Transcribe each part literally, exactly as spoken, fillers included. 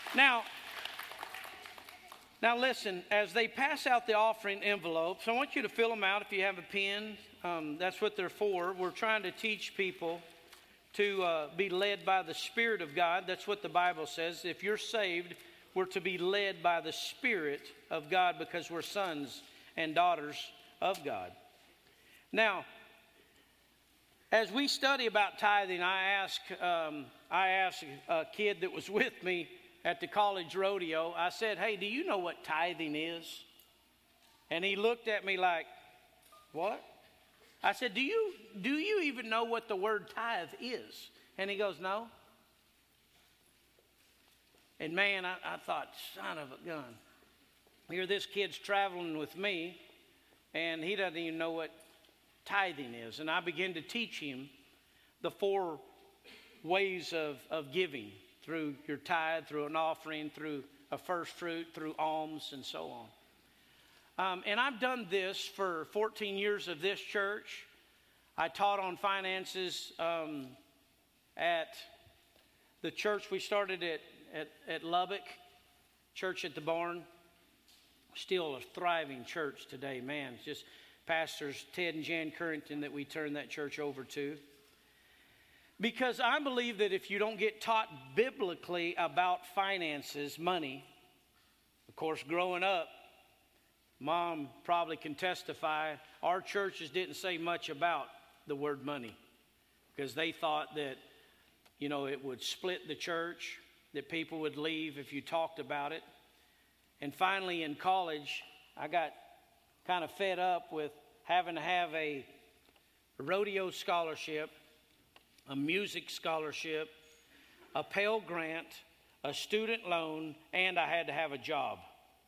Now, now listen, as they pass out the offering envelopes, I want you to fill them out if you have a pen. Um, that's what they're for. We're trying to teach people to uh, be led by the Spirit of God. That's what the Bible says. If you're saved, we're to be led by the Spirit of God because we're sons and daughters of God. Now, as we study about tithing, I asked, um, I asked a kid that was with me at the college rodeo, I said, hey, do you know what tithing is? And he looked at me like, what? I said, do you do you even know what the word tithe is? And he goes, no. And man, I, I thought, son of a gun. Here this kid's traveling with me, and he doesn't even know what tithing is. And I began to teach him the four ways of, of giving, through your tithe, through an offering, through a first fruit, through alms, and so on. Um, and I've done this for fourteen years of this church. I taught on finances um, at the church we started at, at, at Lubbock, Church at the Barn. Still a thriving church today, man. It's just pastors Ted and Jan Currington that we turned that church over to. Because I believe that if you don't get taught biblically about finances, money, of course, growing up, Mom probably can testify, our churches didn't say much about the word money because they thought that, you know, it would split the church, that people would leave if you talked about it. And finally in college, I got kind of fed up with having to have a rodeo scholarship, a music scholarship, a Pell Grant, a student loan, and I had to have a job.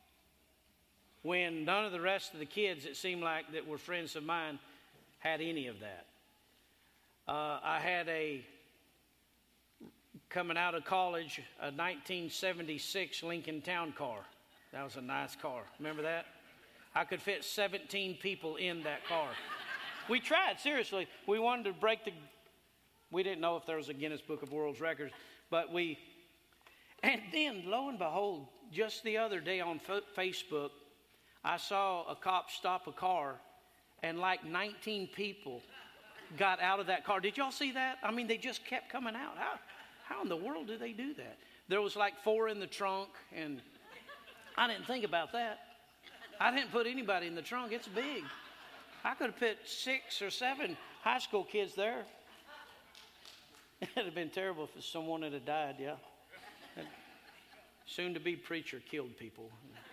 When none of the rest of the kids, it seemed like, that were friends of mine had any of that. Uh, I had a, coming out of college, a nineteen seventy-six Lincoln Town Car. That was a nice car. Remember that? I could fit seventeen people in that car. We tried, seriously. We wanted to break the, we didn't know if there was a Guinness Book of World Records, but we, and then lo and behold, just the other day on fo- Facebook, I saw a cop stop a car and like nineteen people got out of that car. Did y'all see that? I mean, they just kept coming out. How, how in the world do they do that? There was like four in the trunk, and I didn't think about that. I didn't put anybody in the trunk. It's big. I could have put six or seven high school kids there. It would have been terrible if someone had died, yeah. Soon-to-be preacher killed people.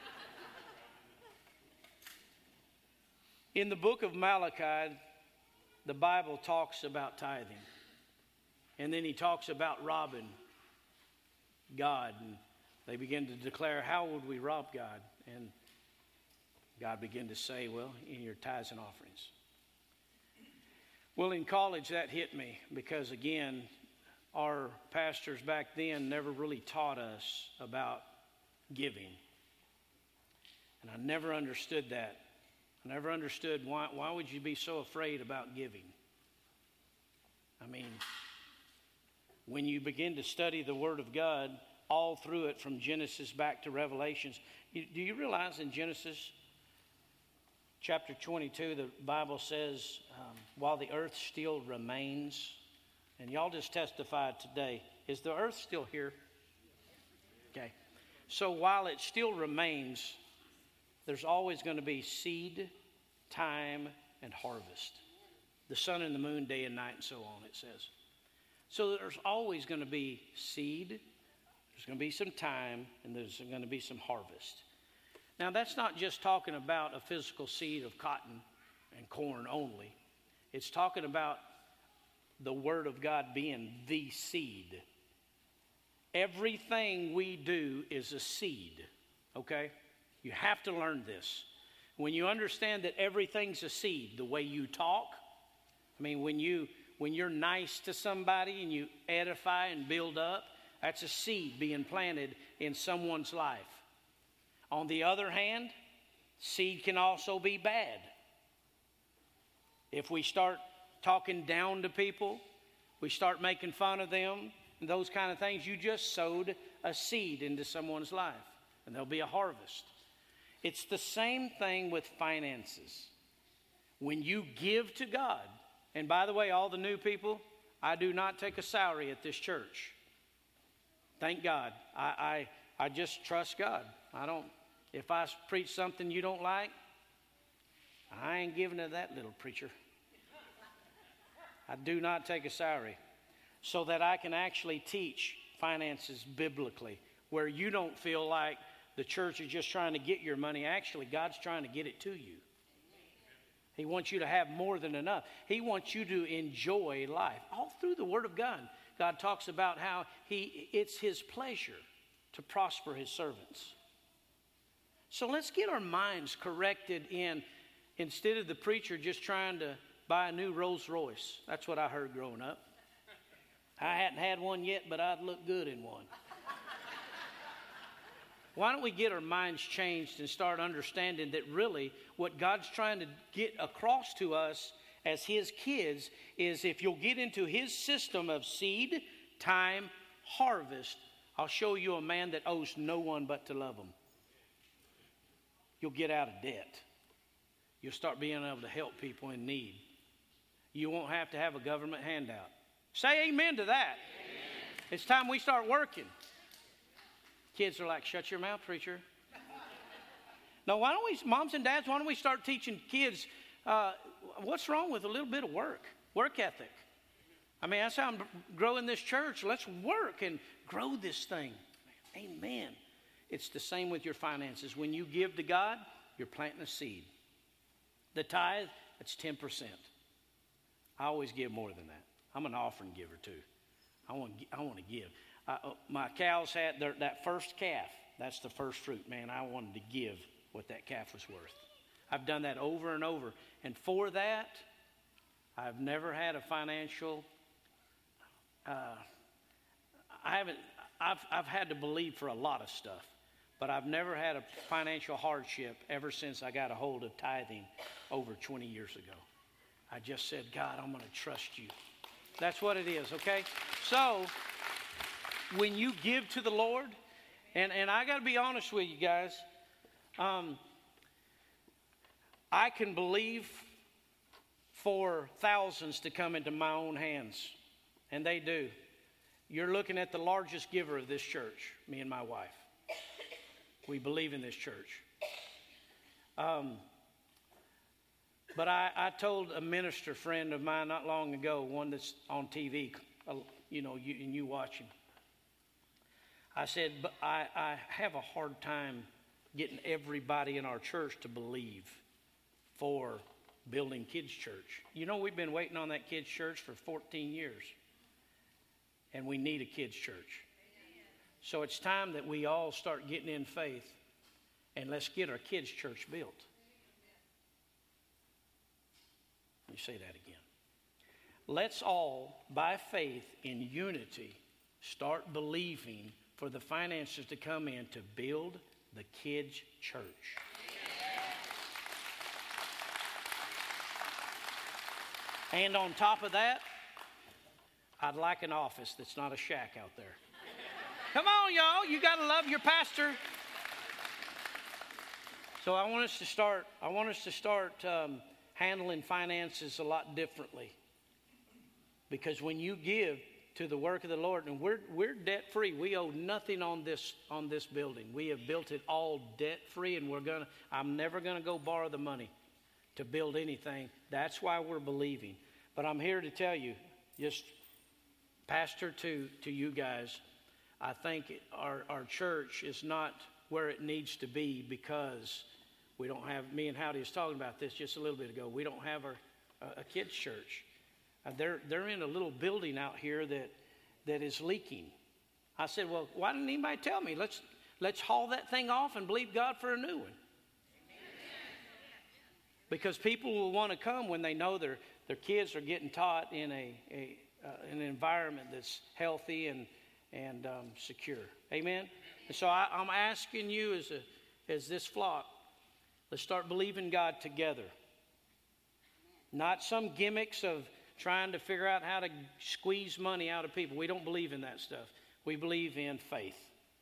In the book of Malachi, the Bible talks about tithing. And then he talks about robbing God. And they begin to declare, how would we rob God? And God began to say, well, in your tithes and offerings. Well, in college, that hit me because, again, our pastors back then never really taught us about giving. And I never understood that. I never understood why, why would you be so afraid about giving? I mean, when you begin to study the Word of God, all through it from Genesis back to Revelations, you, do you realize in Genesis chapter twenty-two, the Bible says, um, while the earth still remains, and y'all just testified today, is the earth still here? Okay. So while it still remains, there's always going to be seed, time, and harvest. The sun and the moon, day and night, and so on, it says. So there's always going to be seed, there's going to be some time, and there's going to be some harvest. Now, that's not just talking about a physical seed of cotton and corn only. It's talking about the Word of God being the seed. Everything we do is a seed, okay? You have to learn this. When you understand that everything's a seed, the way you talk, I mean, when, you, when you're nice to somebody and you edify and build up, that's a seed being planted in someone's life. On the other hand, seed can also be bad. If we start talking down to people, we start making fun of them, and those kind of things, you just sowed a seed into someone's life, and there'll be a harvest. It's the same thing with finances. When you give to God, and by the way, all the new people, I do not take a salary at this church. Thank God. I, I, I just trust God. I don't, if I preach something you don't like, I ain't giving to that little preacher. I do not take a salary so that I can actually teach finances biblically, where you don't feel like the church is just trying to get your money. Actually, God's trying to get it to you. He wants you to have more than enough. He wants you to enjoy life. All through the Word of God, God talks about how he, it's His pleasure to prosper His servants. So let's get our minds corrected in, instead of the preacher just trying to buy a new Rolls Royce. That's what I heard growing up. I hadn't had one yet, but I'd look good in one. Why don't we get our minds changed and start understanding that really what God's trying to get across to us as His kids is, if you'll get into His system of seed, time, harvest, I'll show you a man that owes no one but to love him. You'll get out of debt. You'll start being able to help people in need. You won't have to have a government handout. Say amen to that. Amen. It's time we start working. Kids are like, shut your mouth, preacher. No, why don't we, moms and dads, why don't we start teaching kids uh, what's wrong with a little bit of work, work ethic? I mean, that's how I'm growing this church. Let's work and grow this thing. Amen. It's the same with your finances. When you give to God, you're planting a seed. The tithe, it's ten percent. I always give more than that. I'm an offering giver too. I want, I want to give. Uh, my cows had their, that first calf. That's the first fruit, man. I wanted to give what that calf was worth. I've done that over and over. And for that, I've never had a financial, uh, I haven't, I've, I've had to believe for a lot of stuff. But I've never had a financial hardship ever since I got a hold of tithing over twenty years ago. I just said, God, I'm going to trust you. That's what it is, okay? So, when you give to the Lord, and, and I got to be honest with you guys, um, I can believe for thousands to come into my own hands, and they do. You're looking at the largest giver of this church, me and my wife. We believe in this church. Um, but I, I told a minister friend of mine not long ago, one that's on T V, uh, you know, you, and you watch him. I said, but I, I have a hard time getting everybody in our church to believe for building kids' church. You know, we've been waiting on that kids' church for fourteen years. And we need a kids' church. So it's time that we all start getting in faith and let's get our kids' church built. Let me say that again. Let's all, by faith in unity, start believing for the finances to come in to build the kids' church. And on top of that, I'd like an office that's not a shack out there. Come on, y'all. You got to love your pastor. So I want us to start, I want us to start um, handling finances a lot differently. Because when you give to the work of the Lord, and we're we're debt free. We owe nothing on this on this building. We have built it all debt free, and we're gonna I'm never gonna go borrow the money to build anything. That's why we're believing. But I'm here to tell you, just pastor to to you guys, I think our, our church is not where it needs to be because we don't have, me and Howdy was talking about this just a little bit ago, we don't have our, a, a kids' church. Uh, they're, they're in a little building out here that, that is leaking. I said, well, why didn't anybody tell me? Let's, let's haul that thing off and believe God for a new one. Because people will want to come when they know their, their kids are getting taught in a, a uh, an environment that's healthy and and um, secure. Amen? And so I, I'm asking you as a as this flock, let's start believing God together. Not some gimmicks of trying to figure out how to squeeze money out of people. We don't believe in that stuff. We believe in faith.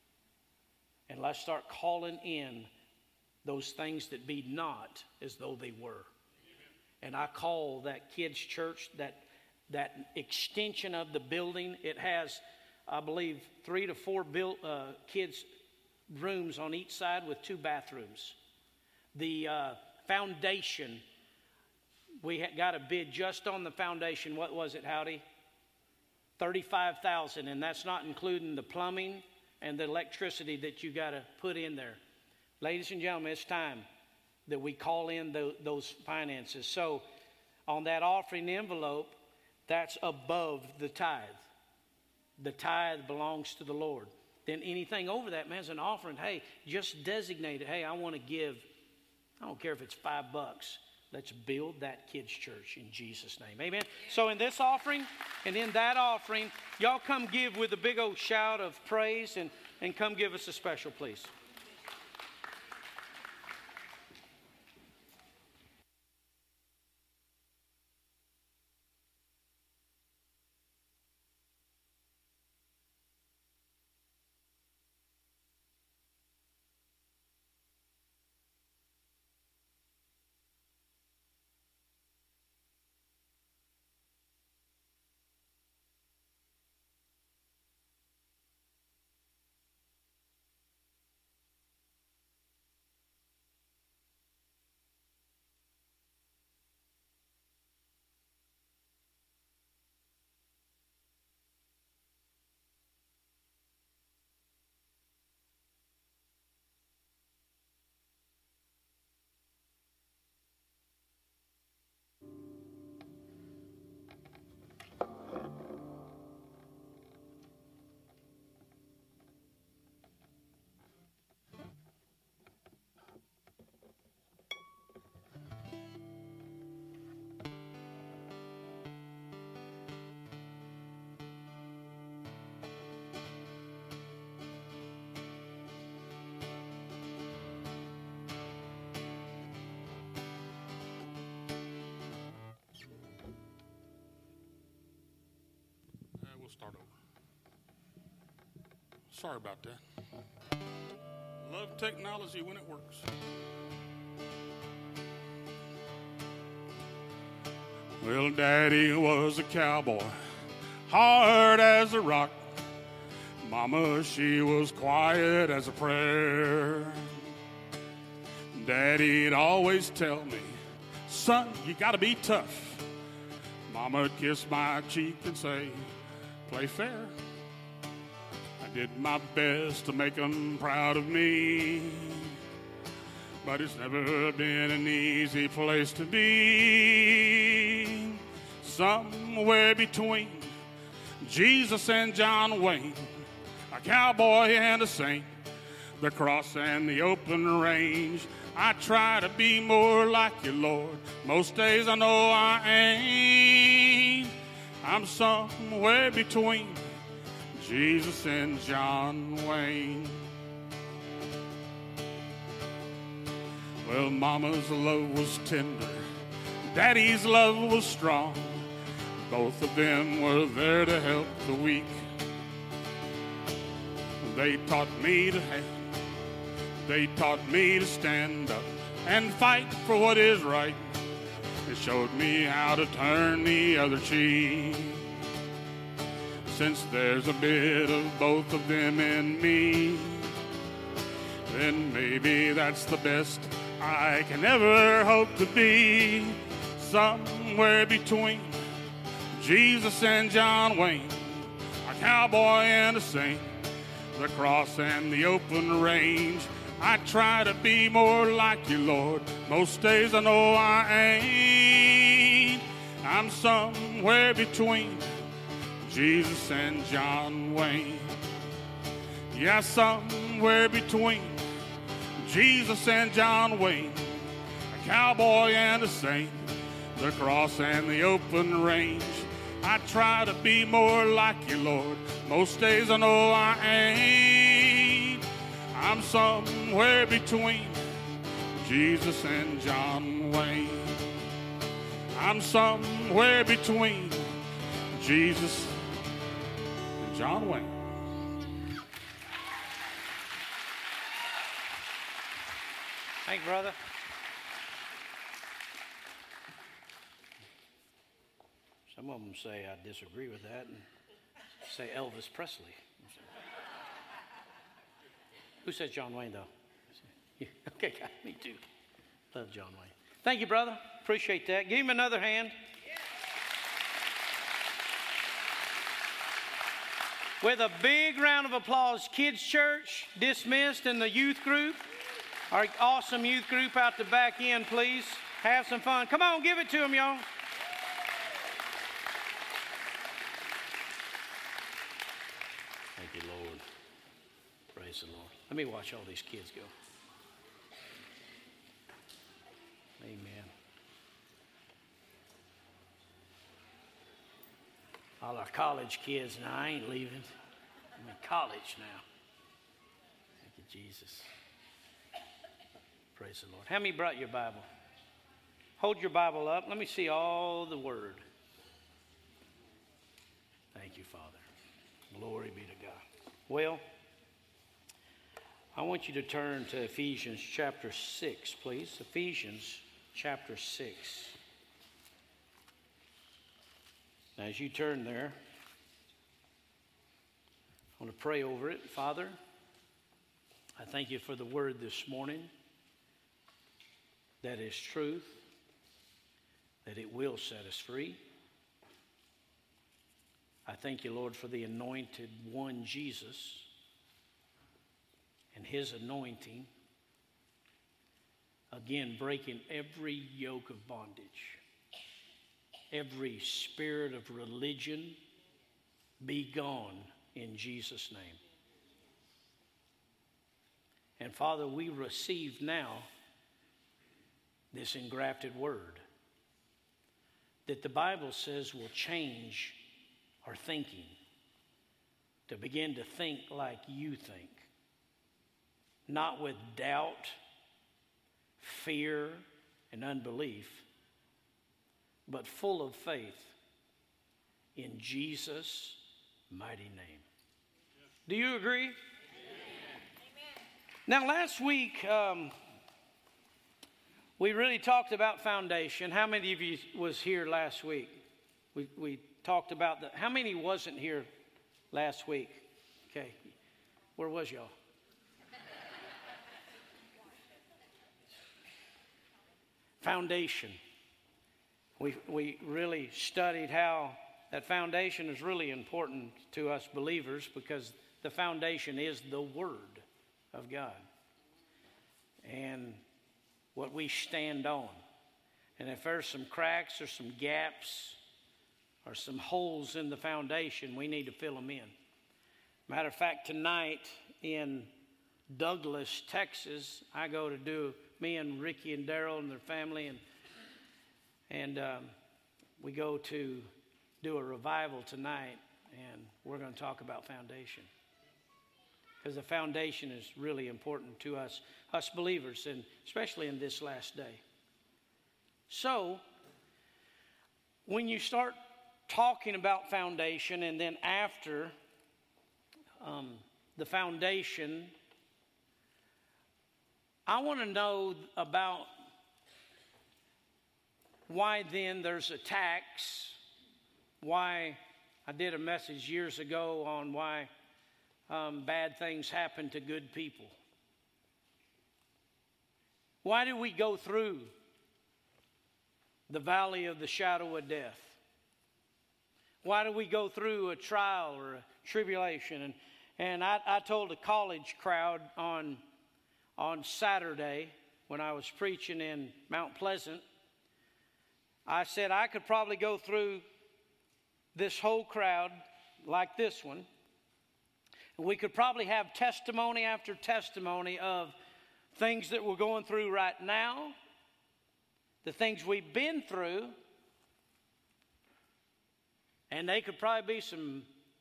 And let's start calling in those things that be not as though they were. And I call that kids' church, that that extension of the building, it has, I believe, three to four build, uh, kids' rooms on each side with two bathrooms. The uh, foundation, we had got a bid just on the foundation. What was it, Howdy? thirty-five thousand dollars, and that's not including the plumbing and the electricity that you got to put in there. Ladies and gentlemen, it's time that we call in the, those finances. So on that offering envelope, that's above the tithe. The tithe belongs to the Lord. Then anything over that, man, is an offering. Hey, just designate it. Hey, I want to give, I don't care if it's five bucks. Let's build that kids' church in Jesus' name. Amen. So in this offering and in that offering, y'all come give with a big old shout of praise and, and come give us a special, please. We'll start over. Sorry about that. Love technology when it works. Well, Daddy was a cowboy, hard as a rock. Mama, she was quiet as a prayer. Daddy'd always tell me, son, you gotta be tough. Mama'd kiss my cheek and say, play fair. I did my best to make them proud of me, but it's never been an easy place to be. Somewhere between Jesus and John Wayne, a cowboy and a saint, the cross and the open range. I try to be more like you, Lord. Most days I know I ain't. I'm somewhere between Jesus and John Wayne. Well, Mama's love was tender, Daddy's love was strong. Both of them were there to help the weak. They taught me to have, they taught me to stand up and fight for what is right. It showed me how to turn the other cheek. Since there's a bit of both of them in me, then maybe that's the best I can ever hope to be. Somewhere between Jesus and John Wayne, a cowboy and a saint, the cross and the open range. I try to be more like you, Lord. Most days I know I ain't. I'm somewhere between Jesus and John Wayne. Yeah, somewhere between Jesus and John Wayne, a cowboy and a saint, the cross and the open range. I try to be more like you, Lord. Most days I know I ain't. I'm somewhere between Jesus and John Wayne. I'm somewhere between Jesus and John Wayne. Thank you, brother. Some of them say I disagree with that and say Elvis Presley. Who said John Wayne, though? Okay, me too. Love John Wayne. Thank you, brother. Appreciate that. Give him another hand. With a big round of applause, Kids Church dismissed, and the youth group, our awesome youth group out the back end, please. Have some fun. Come on, give it to them, y'all. Thank you, Lord. Praise the Lord. Let me watch all these kids go. Amen. All our college kids now. I ain't leaving. I'm in college now. Thank you, Jesus. Praise the Lord. How many brought your Bible? Hold your Bible up. Let me see all the Word. Thank you, Father. Glory be to God. Well, I want you to turn to Ephesians chapter six, please. Ephesians chapter six. Now, as you turn there, I want to pray over it. Father, I thank you for the word this morning that is truth, that it will set us free. I thank you, Lord, for the anointed one, Jesus, and his anointing, again, breaking every yoke of bondage. Every spirit of religion be gone in Jesus' name. And Father, we receive now this engrafted word that the Bible says will change our thinking, to begin to think like you think, not with doubt, fear, and unbelief, but full of faith in Jesus' mighty name. Do you agree? Amen. Now, last week, um, we really talked about foundation. How many of you was here last week? We, we talked about the, how many wasn't here last week? Okay. Where was y'all? Foundation. We, we really studied how that foundation is really important to us believers, because the foundation is the Word of God and what we stand on. And if there's some cracks or some gaps or some holes in the foundation, we need to fill them in. Matter of fact, tonight in Douglas, Texas, I go to do, me and Ricky and Daryl and their family, and And um, we go to do a revival tonight, and we're going to talk about foundation. Because the foundation is really important to us, us believers, and especially in this last day. So, when you start talking about foundation, and then after um, the foundation, I want to know about why then there's a tax, why I did a message years ago on why um, bad things happen to good people. Why do we go through the valley of the shadow of death? Why do we go through a trial or a tribulation? And, and I, I told a college crowd on, on Saturday when I was preaching in Mount Pleasant, I said I could probably go through this whole crowd like this one. And we could probably have testimony after testimony of things that we're going through right now, the things we've been through, and they could probably be some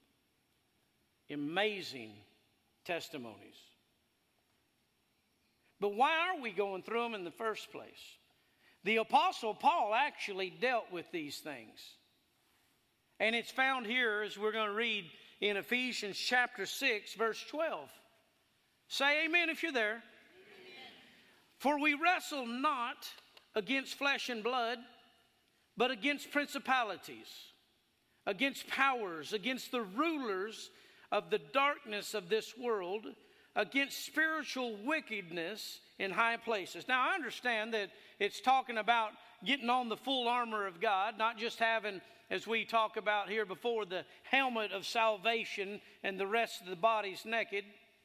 amazing testimonies. But why are we going through them in the first place? The Apostle Paul actually dealt with these things. And it's found here, as we're going to read in Ephesians chapter six, verse twelve. Say amen if you're there. Amen. For we wrestle not against flesh and blood, but against principalities, against powers, against the rulers of the darkness of this world, against spiritual wickedness in high places. Now, I understand that it's talking about getting on the full armor of God, not just having, as we talk about here before, the helmet of salvation and the rest of the body's naked.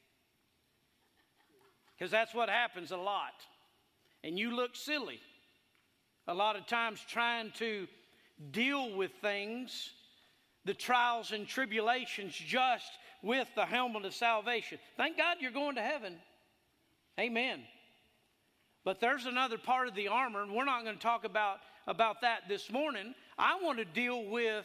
Because that's what happens a lot. And you look silly a lot of times trying to deal with things, the trials and tribulations, just with the helmet of salvation. Thank God you're going to heaven. Amen. But there's another part of the armor, and we're not going to talk about, about that this morning. I want to deal with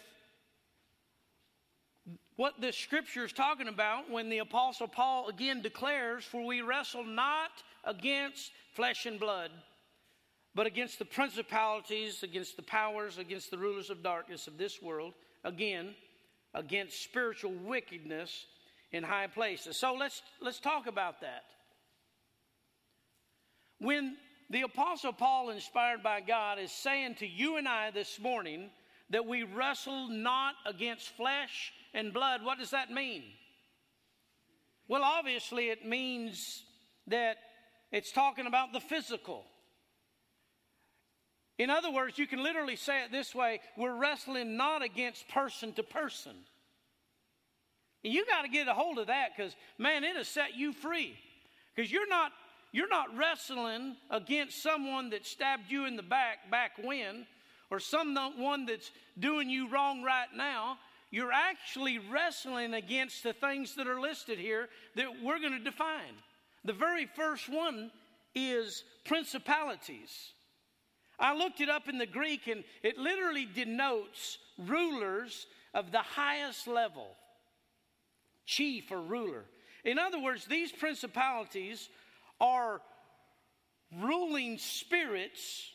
what this scripture is talking about when the Apostle Paul again declares, for we wrestle not against flesh and blood, but against the principalities, against the powers, against the rulers of darkness of this world, again, against spiritual wickedness in high places. So let's, let's talk about that. When the Apostle Paul, inspired by God, is saying to you and I this morning that we wrestle not against flesh and blood, what does that mean? Well, obviously it means that it's talking about the physical. In other words, you can literally say it this way: we're wrestling not against person to person. And you got to get a hold of that, because, man, it'll set you free. Because you're not, you're not wrestling against someone that stabbed you in the back back when, or someone that's doing you wrong right now. You're actually wrestling against the things that are listed here that we're going to define. The very first one is principalities. I looked it up in the Greek, and it literally denotes rulers of the highest level. Chief or ruler. In other words, these principalities are ruling spirits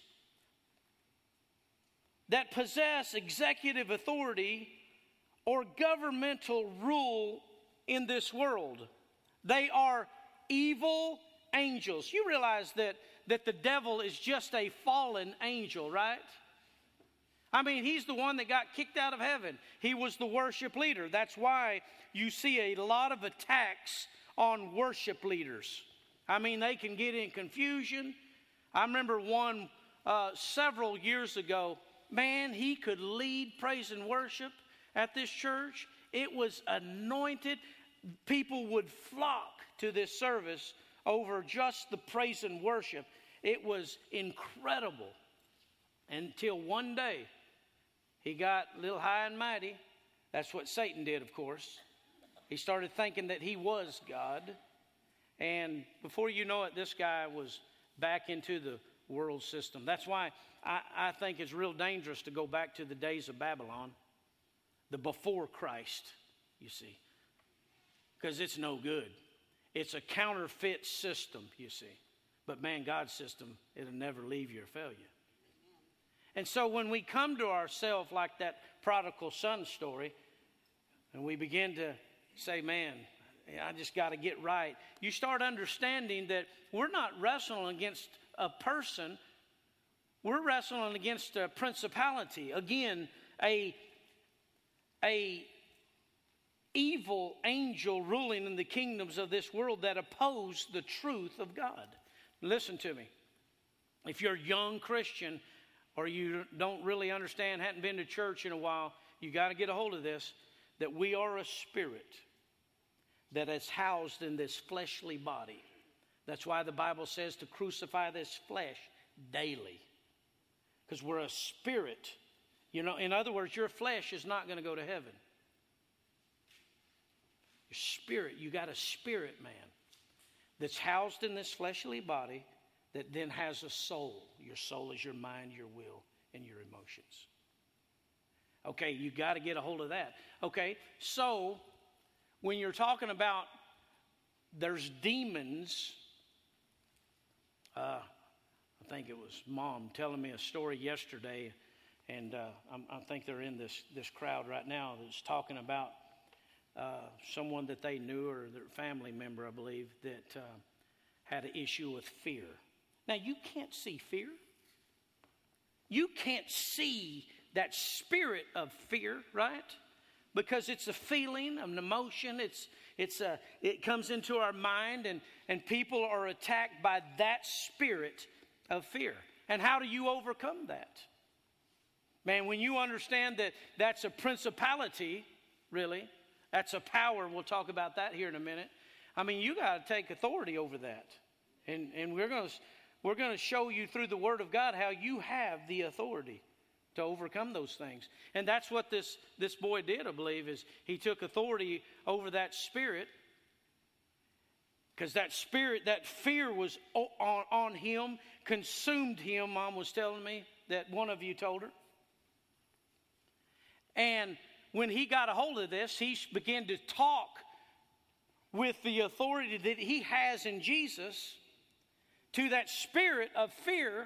that possess executive authority or governmental rule in this world. They are evil angels. You realize that, that the devil is just a fallen angel, right? I mean, he's the one that got kicked out of heaven. He was the worship leader. That's why you see a lot of attacks on worship leaders. I mean, they can get in confusion. I remember one uh, several years ago. Man, he could lead praise and worship at this church. It was anointed. People would flock to this service over just the praise and worship. It was incredible. Until one day, he got a little high and mighty. That's what Satan did, of course. He started thinking that he was God. And before you know it, this guy was back into the world system. That's why I, I think it's real dangerous to go back to the days of Babylon, the before Christ, you see. Because it's no good. It's a counterfeit system, you see. But man, God's system, it'll never leave you or fail you. And so when we come to ourselves like that prodigal son story, and we begin to say, man, I just got to get right, you start understanding that we're not wrestling against a person. We're wrestling against a principality. Again, a, a evil angel ruling in the kingdoms of this world that oppose the truth of God. Listen to me. If you're a young Christian, or you don't really understand, hadn't been to church in a while, you got to get a hold of this, that we are a spirit that is housed in this fleshly body. That's why the Bible says to crucify this flesh daily. Because we're a spirit. You know, in other words, your flesh is not going to go to heaven. Your spirit, you got a spirit man that's housed in this fleshly body that then has a soul. Your soul is your mind, your will, and your emotions. Okay, you got to get a hold of that. Okay, so when you're talking about there's demons, uh, I think it was Mom telling me a story yesterday, and uh, I'm, I think they're in this, this crowd right now that's talking about uh, someone that they knew or their family member, I believe, that uh, had an issue with fear. Now, you can't see fear. You can't see that spirit of fear, right? Because it's a feeling, an emotion. It's it's a it comes into our mind, and, and people are attacked by that spirit of fear. And how do you overcome that? Man, when you understand that that's a principality, really, that's a power. We'll talk about that here in a minute. I mean, you got to take authority over that. And and we're going to we're going to show you through the Word of God how you have the authority to overcome those things. And that's what this, this boy did, I believe, is he took authority over that spirit. Because that spirit, that fear was on, on him, consumed him, Mom was telling me, that one of you told her. And when he got a hold of this, he began to talk with the authority that he has in Jesus to that spirit of fear.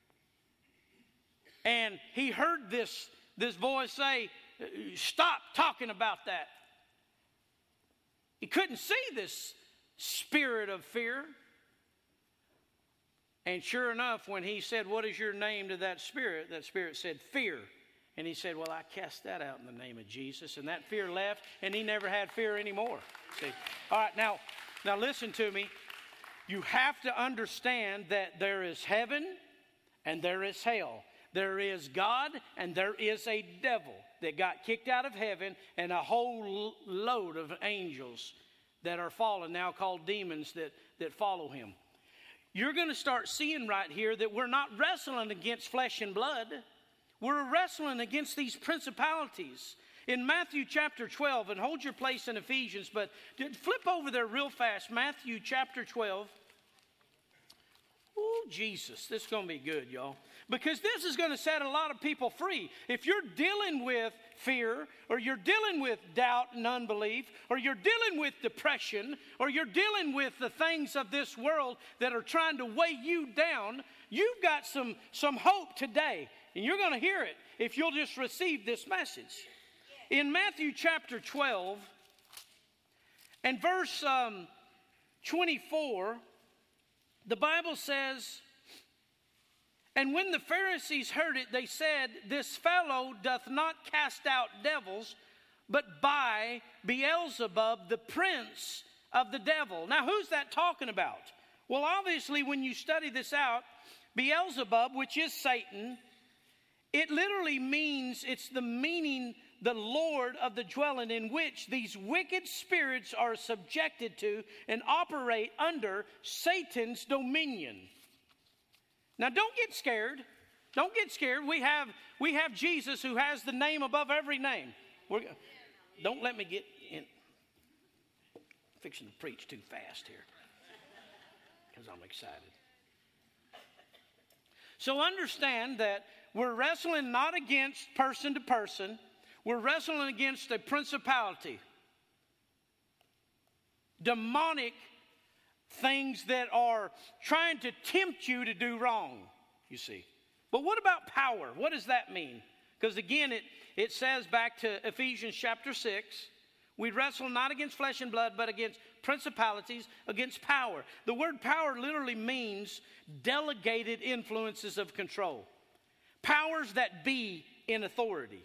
And he heard this, this voice say, stop talking about that. He couldn't see this spirit of fear. And sure enough, when he said, what is your name to that spirit? That spirit said, fear. And he said, well, I cast that out in the name of Jesus. And that fear left, and he never had fear anymore. See? All right, now, now listen to me. You have to understand that there is heaven and there is hell. There is God and there is a devil that got kicked out of heaven, and a whole load of angels that are fallen now, called demons, that, that follow him. You're going to start seeing right here that we're not wrestling against flesh and blood. We're wrestling against these principalities. In Matthew chapter twelve, and hold your place in Ephesians, but flip over there real fast. Matthew chapter twelve. Oh, Jesus, this is going to be good, y'all. Because this is going to set a lot of people free. If you're dealing with fear, or you're dealing with doubt and unbelief, or you're dealing with depression, or you're dealing with the things of this world that are trying to weigh you down, you've got some, some hope today. And you're going to hear it if you'll just receive this message. In Matthew chapter twelve and verse um, twenty-four, the Bible says, and when the Pharisees heard it, they said, this fellow doth not cast out devils, but by Beelzebub, the prince of the devil. Now, who's that talking about? Well, obviously, when you study this out, Beelzebub, which is Satan, it literally means, it's the meaning, the Lord of the dwelling, in which these wicked spirits are subjected to and operate under Satan's dominion. Now, don't get scared. Don't get scared. We have, we have Jesus, who has the name above every name. We're, don't let me get in. I'm fixing to preach too fast here because I'm excited. So understand that we're wrestling not against person to person. We're wrestling against a principality. Demonic things that are trying to tempt you to do wrong, you see. But what about power? What does that mean? Because again, it, it says back to Ephesians chapter six, we wrestle not against flesh and blood, but against principalities, against power. The word power literally means delegated influences of control. Powers that be in authority.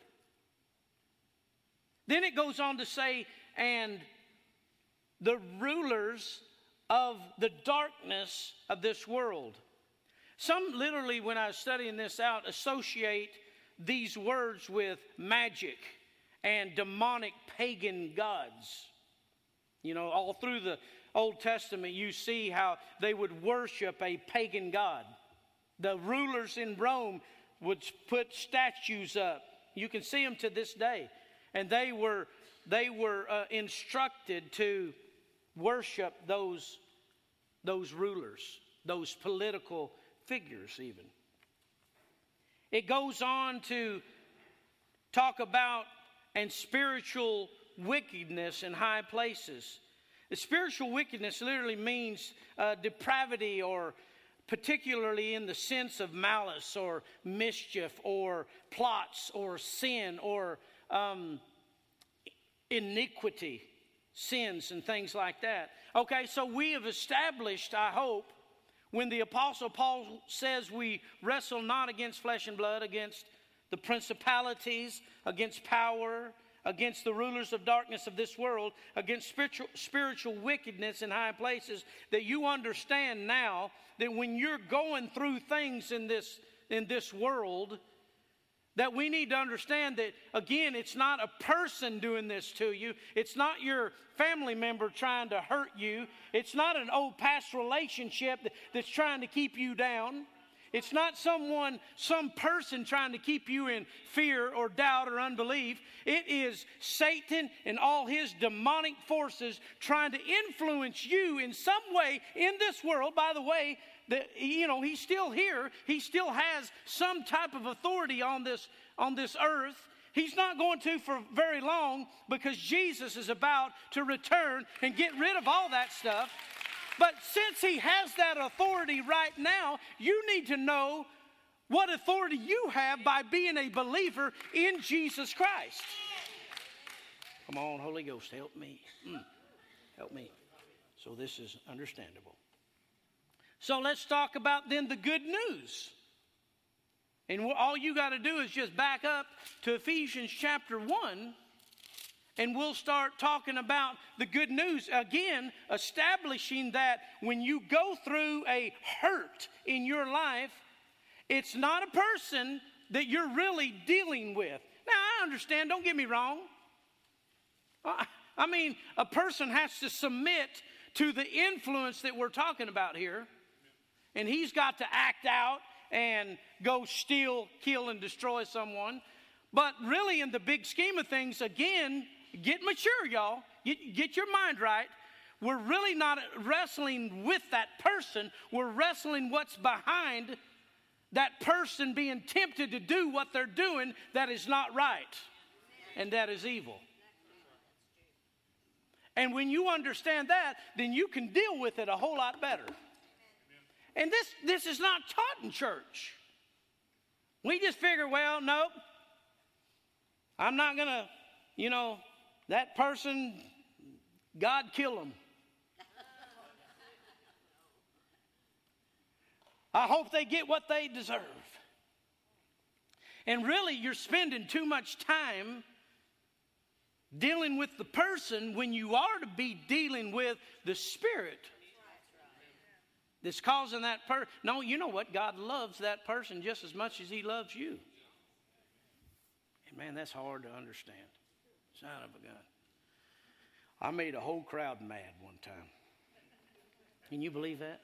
Then it goes on to say, and the rulers of the darkness of this world. Some literally, when I was studying this out, associate these words with magic and demonic pagan gods. You know, all through the Old Testament, you see how they would worship a pagan god. The rulers in Rome would put statues up. You can see them to this day. And they were, they were uh, instructed to worship those, those rulers, those political figures even. It goes on to talk about and spiritual wickedness in high places. The spiritual wickedness literally means uh, depravity, or particularly in the sense of malice or mischief or plots or sin or um, iniquity, sins and things like that. Okay, so we have established, I hope, When the Apostle Paul says we wrestle not against flesh and blood, against the principalities, against power, against the rulers of darkness of this world, against spiritual, spiritual wickedness in high places, that you understand now that when you're going through things in this, in this world, that we need to understand that, again, it's not a person doing this to you. It's not your family member trying to hurt you. It's not an old past relationship that, that's trying to keep you down. It's not someone, some person trying to keep you in fear or doubt or unbelief. It is Satan and all his demonic forces trying to influence you in some way in this world. By the way, the, you know, he's still here. He still has some type of authority on this, on this earth. He's not going to for very long, because Jesus is about to return and get rid of all that stuff. But since he has that authority right now, you need to know what authority you have by being a believer in Jesus Christ. Come on, Holy Ghost, help me. Mm, help me. So this is understandable. So let's talk about then the good news. And all you got to do is just back up to Ephesians chapter one. And we'll start talking about the good news. Again, establishing that when you go through a hurt in your life, it's not a person that you're really dealing with. Now, I understand, don't get me wrong. I mean, a person has to submit to the influence that we're talking about here. And he's got to act out and go steal, kill, and destroy someone. But really, in the big scheme of things, again, get mature, y'all. Get, get your mind right. We're really not wrestling with that person. We're wrestling what's behind that person being tempted to do what they're doing that is not right. And that is evil. And when you understand that, then you can deal with it a whole lot better. And this, this is not taught in church. We just figure, well, nope. I'm not going to, you know, that person, God kill them. I hope they get what they deserve. And really, you're spending too much time dealing with the person when you are to be dealing with the spirit that's causing that person. No, you know what? God loves that person just as much as he loves you. And man, that's hard to understand. Son of a gun. I made a whole crowd mad one time. Can you believe that?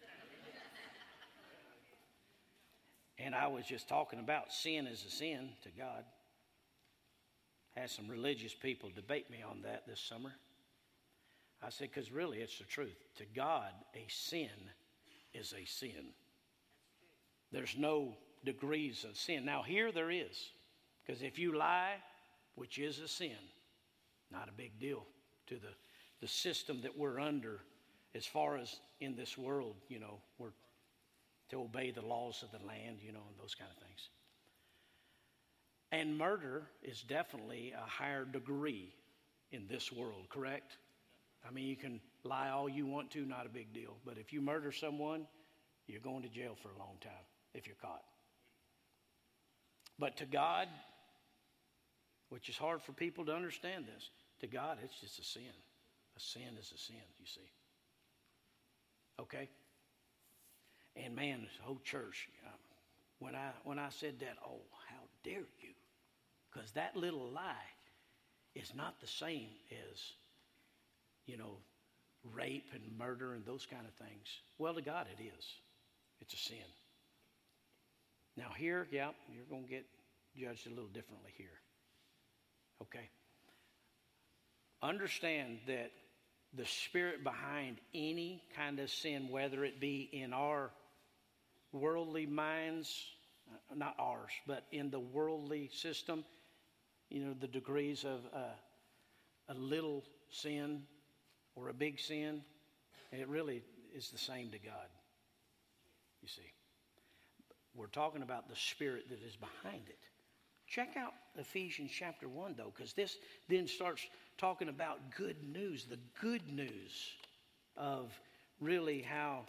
And I was just talking about sin is a sin to God. Had some religious people debate me on that this summer. I said, because really it's the truth. To God, a sin is a sin. There's no degrees of sin. Now here there is. Because if you lie, which is a sin, not a big deal to the, the system that we're under as far as in this world, you know, we're to obey the laws of the land, you know, and those kind of things. And murder is definitely a higher degree in this world, correct? I mean, you can lie all you want to, not a big deal. But if you murder someone, you're going to jail for a long time if you're caught. But to God, which is hard for people to understand this, to God, it's just a sin. A sin is a sin, you see. Okay? And man, this whole church, um, when I when I said that, oh, how dare you? Because that little lie is not the same as, you know, rape and murder and those kind of things. Well, to God it is. It's a sin. Now here, yeah, you're going to get judged a little differently here. Okay? Understand that the spirit behind any kind of sin, whether it be in our worldly minds, not ours, but in the worldly system, you know, the degrees of uh, a little sin or a big sin, it really is the same to God, you see. We're talking about the spirit that is behind it. Check out Ephesians chapter one, though, because this then starts talking about good news, the good news of really how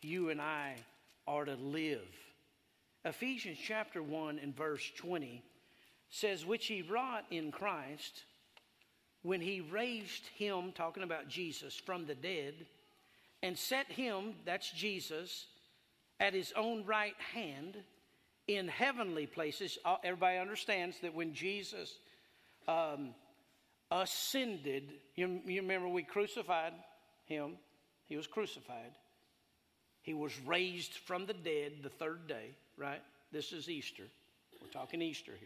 you and I are to live. Ephesians chapter one and verse twenty says, which he wrought in Christ when he raised him, talking about Jesus, from the dead, and set him, that's Jesus, at his own right hand in heavenly places. Everybody understands that when Jesus um, ascended, you, you remember we crucified him. He was crucified. He was raised from the dead the third day, right? This is Easter. We're talking Easter here.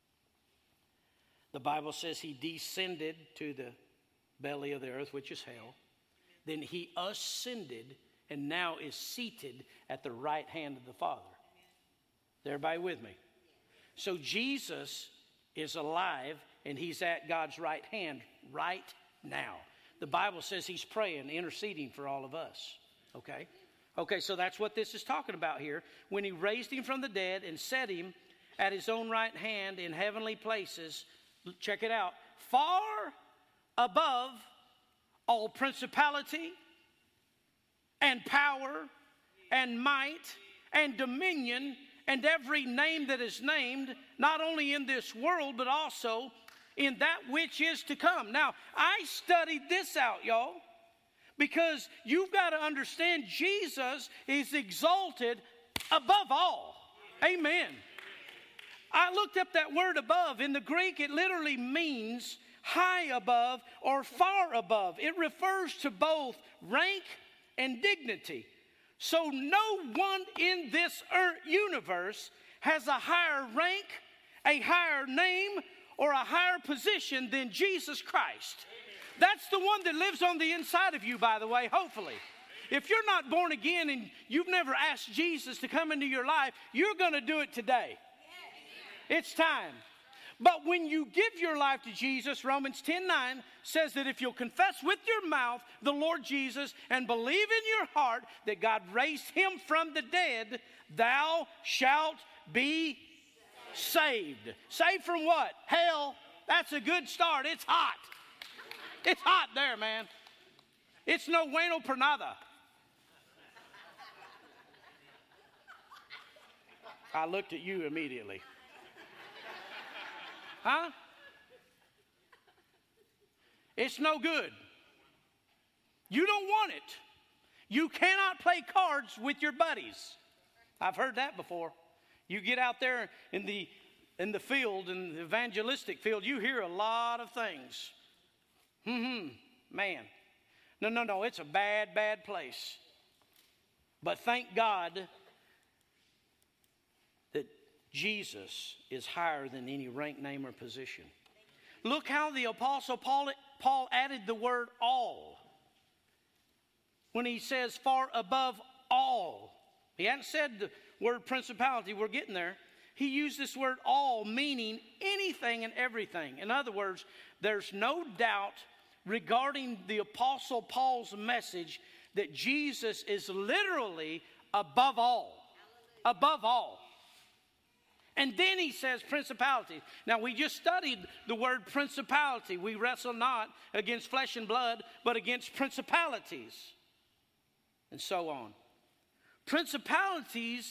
The Bible says he descended to the belly of the earth, which is hell. Then he ascended and now is seated at the right hand of the Father. Is everybody with me? So Jesus is alive and he's at God's right hand right now. The Bible says he's praying, interceding for all of us. Okay? Okay, so that's what this is talking about here. When he raised him from the dead and set him at his own right hand in heavenly places, check it out, far above all principality and power and might and dominion and every name that is named, not only in this world, but also in that which is to come. Now, I studied this out, y'all, because you've got to understand Jesus is exalted above all. Amen. I looked up that word above. In the Greek, it literally means high above or far above. It refers to both rank and dignity. So no one in this earth universe has a higher rank, a higher name, or a higher position than Jesus Christ. That's the one that lives on the inside of you, by the way, hopefully. If you're not born again and you've never asked Jesus to come into your life, you're going to do it today. It's time. But when you give your life to Jesus, Romans ten nine says that if you'll confess with your mouth the Lord Jesus and believe in your heart that God raised him from the dead, thou shalt be saved. Saved from what? Hell. That's a good start. It's hot. It's hot there, man. It's no bueno por nada. I looked at you immediately. Huh? It's no good. You don't want it. You cannot play cards with your buddies. I've heard that before. You get out there in the in the field, in the evangelistic field, you hear a lot of things. Hmm, man. No, no, no. It's a bad, bad place. But thank God that Jesus is higher than any rank, name, or position. Look how the Apostle Paul, Paul added the word all. When he says far above all. He hadn't said the word principality. We're getting there. He used this word all, meaning anything and everything. In other words, there's no doubt regarding the Apostle Paul's message that Jesus is literally above all. Above all. And then he says principality. Now, we just studied the word principality. We wrestle not against flesh and blood, but against principalities. And so on. Principalities,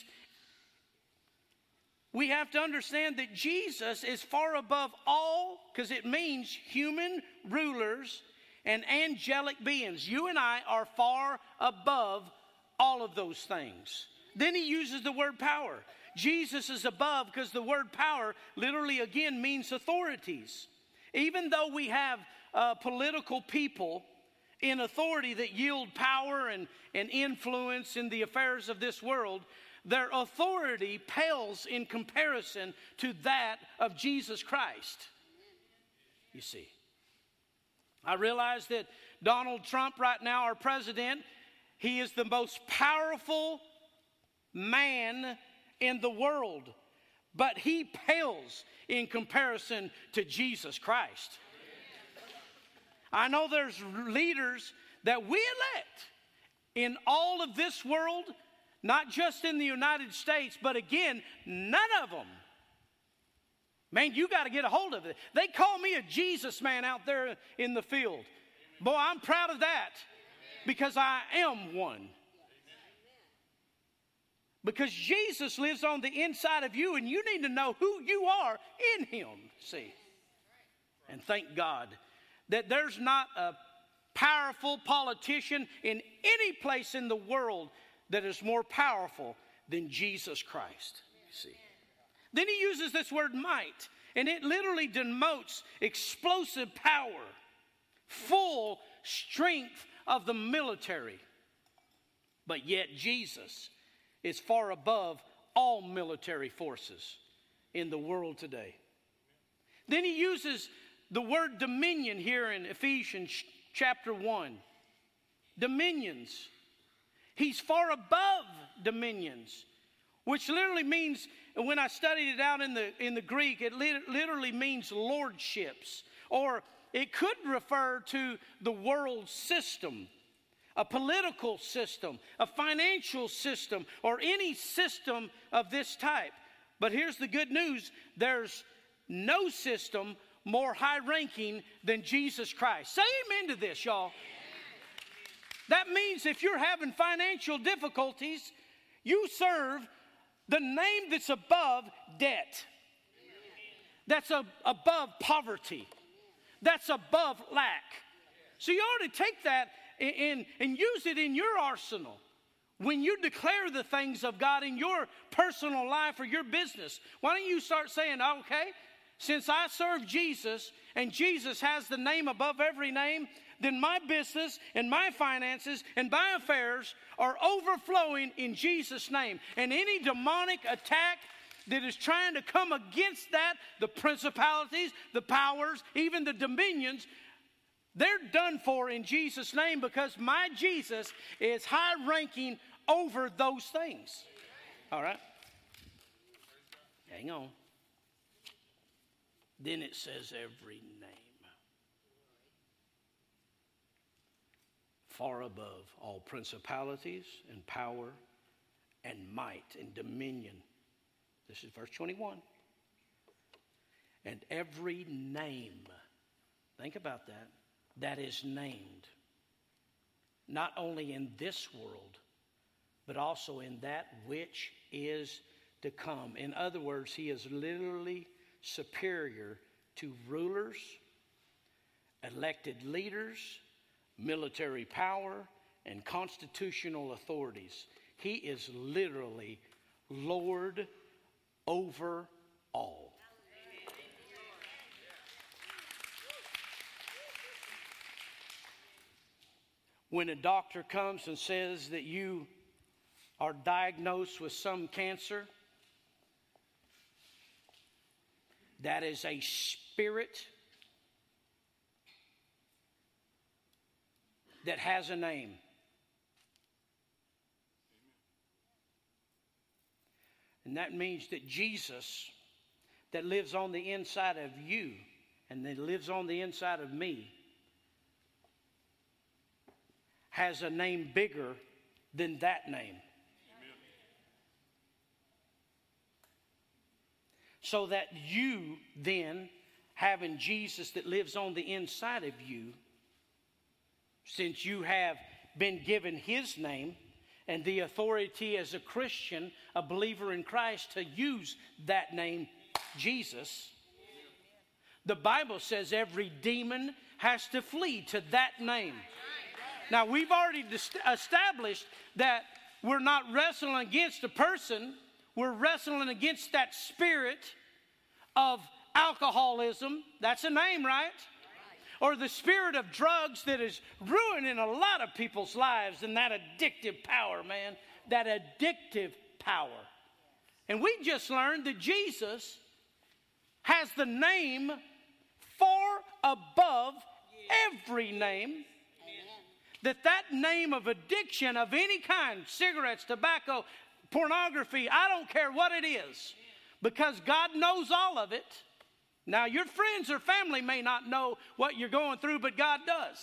we have to understand that Jesus is far above all, because it means human rulers and angelic beings. You and I are far above all of those things. Then he uses the word power. Jesus is above because the word power literally again means authorities. Even though we have uh, political people in authority that yield power and, and influence in the affairs of this world, their authority pales in comparison to that of Jesus Christ. You see. I realize that Donald Trump right now, our president, he is the most powerful man in the world, but he pales in comparison to Jesus Christ. I know there's leaders that we elect in all of this world, not just in the United States, but again, none of them. Man, you got to get a hold of it. They call me a Jesus man out there in the field. Boy, I'm proud of that because I am one. Because Jesus lives on the inside of you, and you need to know who you are in him, see. And thank God that there's not a powerful politician in any place in the world that is more powerful than Jesus Christ, see. Then he uses this word might, and it literally denotes explosive power, full strength of the military. But yet Jesus is far above all military forces in the world today. Then he uses the word dominion here in Ephesians chapter one. Dominions. He's far above dominions, which literally means, when I studied it out in the, in the Greek, it literally means lordships. Or it could refer to the world system, a political system, a financial system, or any system of this type. But here's the good news. There's no system more high-ranking than Jesus Christ. Say amen to this, y'all. That means if you're having financial difficulties, you serve the name that's above debt, that's a, above poverty, that's above lack. So you ought to take that and, and use it in your arsenal when you declare the things of God in your personal life or your business. Why don't you start saying, okay, since I serve Jesus and Jesus has the name above every name, then my business and my finances and my affairs are overflowing in Jesus' name. And any demonic attack that is trying to come against that, the principalities, the powers, even the dominions, they're done for in Jesus' name, because my Jesus is high-ranking over those things. All right? Hang on. Then it says every name. Far above all principalities and power and might and dominion. This is verse twenty-one. And every name, think about that, that is named, not only in this world, but also in that which is to come. In other words, he is literally superior to rulers, elected leaders, military power, and constitutional authorities. He is literally Lord over all. When a doctor comes and says that you are diagnosed with some cancer, that is a spirit that has a name. And that means that Jesus, that lives on the inside of you and that lives on the inside of me, has a name bigger than that name. Amen. So that you then, having Jesus that lives on the inside of you, since you have been given his name and the authority as a Christian, a believer in Christ, to use that name, Jesus, the Bible says every demon has to flee to that name. Now, we've already established that we're not wrestling against a person. We're wrestling against that spirit of alcoholism. That's a name, right? Or the spirit of drugs that is ruining a lot of people's lives, and that addictive power, man. That addictive power. And we just learned that Jesus has the name far above every name. That that name of addiction of any kind, cigarettes, tobacco, pornography, I don't care what it is, because God knows all of it. Now, your friends or family may not know what you're going through, but God does.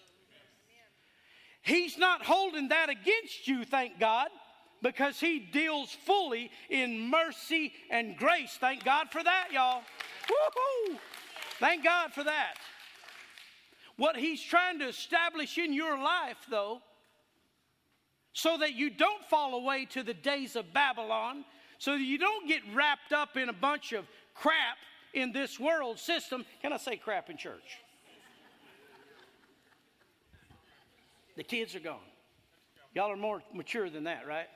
He's not holding that against you, thank God, because he deals fully in mercy and grace. Thank God for that, y'all. Woo-hoo! Thank God for that. What he's trying to establish in your life, though, so that you don't fall away to the days of Babylon, so that you don't get wrapped up in a bunch of crap in this world system. Can I say crap in church? The kids are gone. Y'all are more mature than that, right?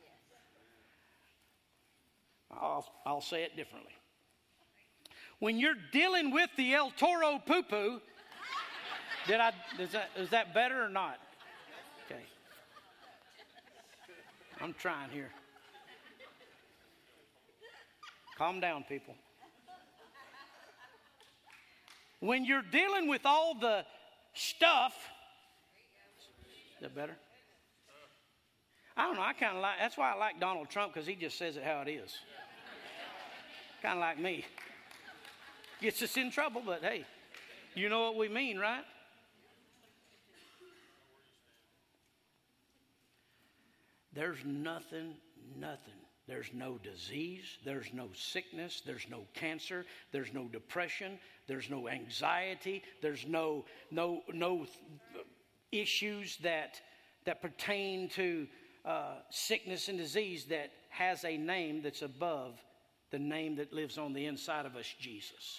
I'll, I'll say it differently. When you're dealing with the El Toro poo-poo, did I, is that, is that better or not? Okay. I'm trying here. Calm down, people. When you're dealing with all the stuff, is that better? I don't know. I kind of like, that's why I like Donald Trump, because he just says it how it is. Kind of like me. Gets us in trouble, but hey, you know what we mean, right? There's nothing, nothing. There's no disease. There's no sickness. There's no cancer. There's no depression. There's no anxiety. There's no no no issues that that pertain to uh, sickness and disease that has a name that's above the name that lives on the inside of us, Jesus.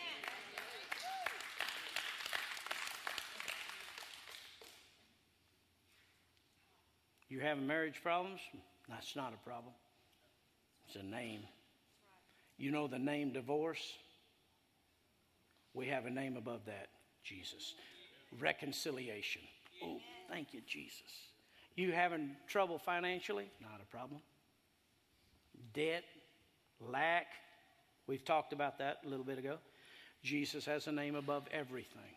You having marriage problems? That's not a problem. It's a name. You know the name divorce? We have a name above that, Jesus. Reconciliation. Oh, thank you, Jesus. You having trouble financially? Not a problem. Debt, lack. We've talked about that a little bit ago. Jesus has a name above everything.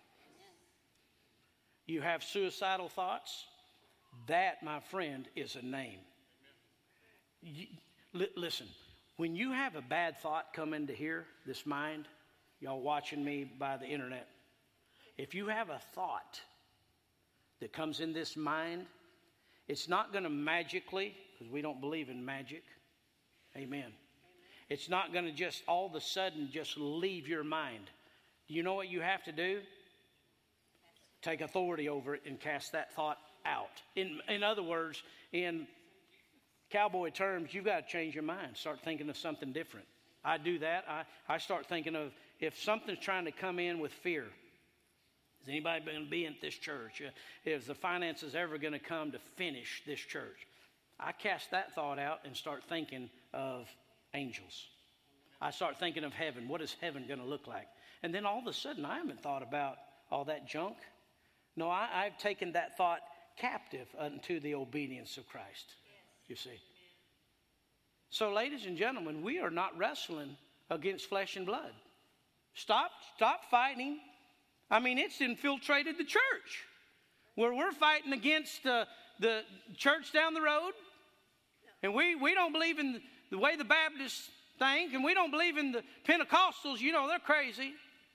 You have suicidal thoughts? That, my friend, is a name. You, li- listen, when you have a bad thought come into here, this mind, y'all watching me by the internet, if you have a thought that comes in this mind, it's not going to magically, because we don't believe in magic. Amen. It's not going to just all of a sudden just leave your mind. You know what you have to do? Take authority over it and cast that thought out. In, in other words, in cowboy terms, you've got to change your mind. Start thinking of something different. I do that. I, I start thinking of if something's trying to come in with fear. Is anybody going to be in this church? Is the finances ever going to come to finish this church? I cast that thought out and start thinking of angels. I start thinking of heaven. What is heaven going to look like? And then all of a sudden, I haven't thought about all that junk. No, I, I've taken that thought captive unto the obedience of Christ. You see. So, ladies and gentlemen, we are not wrestling against flesh and blood. Stop, stop fighting. I mean, it's infiltrated the church. Where we're fighting against uh, the church down the road. And we, we don't believe in the, the way the Baptists think. And we don't believe in the Pentecostals. You know, they're crazy.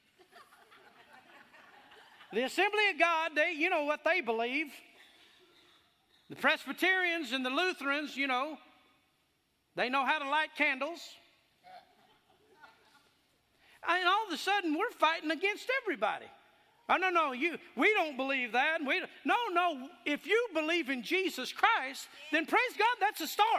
The Assembly of God, they, you know what they believe. The Presbyterians and the Lutherans, you know, they know how to light candles. And all of a sudden, we're fighting against everybody. Oh, no, no, you, we don't believe that. We, no, no, if you believe in Jesus Christ, then praise God, that's a start.